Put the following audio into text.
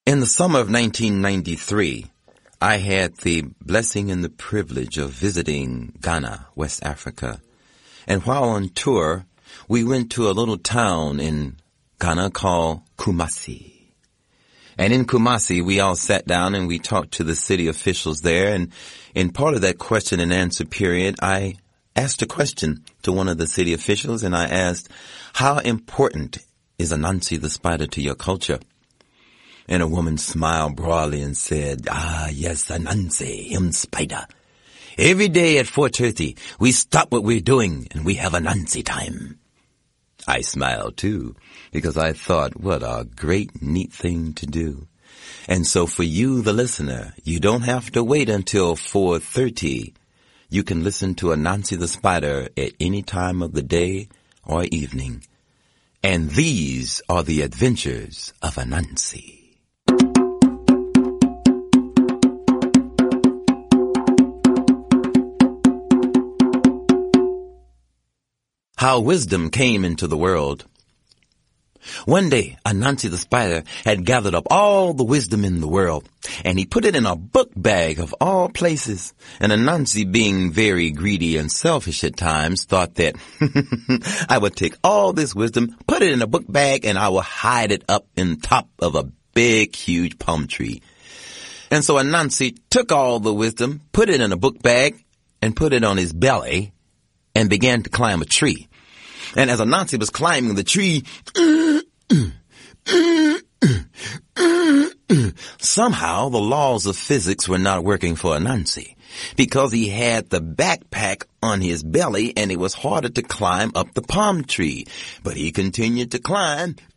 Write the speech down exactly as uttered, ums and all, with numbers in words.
In the summer of nineteen ninety-three, I had the blessing and the privilege of visiting Ghana, West Africa. And while on tour, we went to a little town in Ghana called Kumasi. And in Kumasi, we all sat down and we talked to the city officials there. And in part of that question and answer period, I asked a question to one of the city officials, and I asked, how important is Anansi the spider to your culture? And a woman smiled broadly and said, ah, yes, Anansi, him spider. Every day at four thirty, we stop what we're doing and we have Anansi time. I smiled too, because I thought, what a great, neat thing to do. And so for you, the listener, you don't have to wait until four thirty. You can listen to Anansi the spider at any time of the day or evening. And these are the adventures of Anansi. How wisdom came into the world. One day, Anansi the spider had gathered up all the wisdom in the world, and he put it in a book bag of all places. And Anansi, being very greedy and selfish at times, thought that I would take all this wisdom, put it in a book bag, and I will hide it up in top of a big, huge palm tree. And so Anansi took all the wisdom, put it in a book bag, and put it on his belly, and began to climb a tree. And as Anansi was climbing the tree, somehow the laws of physics were not working for Anansi, because he had the backpack on his belly and it was harder to climb up the palm tree. But he continued to climb,